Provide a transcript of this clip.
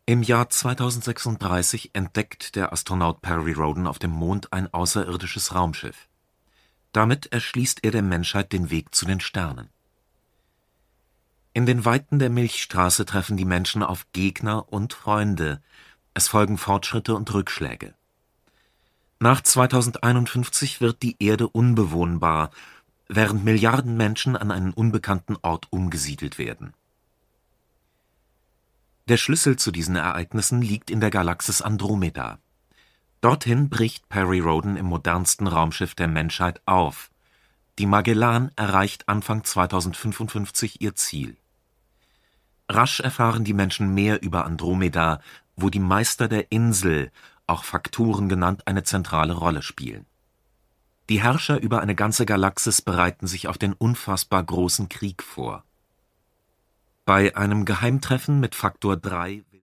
Im Jahr 2036 entdeckt der Astronaut Perry Rhodan auf dem Mond ein außerirdisches Raumschiff. Damit erschließt er der Menschheit den Weg zu den Sternen. In den Weiten der Milchstraße treffen die Menschen auf Gegner und Freunde. Es folgen Fortschritte und Rückschläge. Nach 2051 wird die Erde unbewohnbar, während Milliarden Menschen an einen unbekannten Ort umgesiedelt werden. Der Schlüssel zu diesen Ereignissen liegt in der Galaxis Andromeda. Dorthin bricht Perry Rhodan im modernsten Raumschiff der Menschheit auf. Die Magellan erreicht Anfang 2055 ihr Ziel. Rasch erfahren die Menschen mehr über Andromeda, wo die Meister der Insel, auch Faktoren genannt, eine zentrale Rolle spielen. Die Herrscher über eine ganze Galaxis bereiten sich auf den unfassbar großen Krieg vor. Bei einem Geheimtreffen mit Faktor 3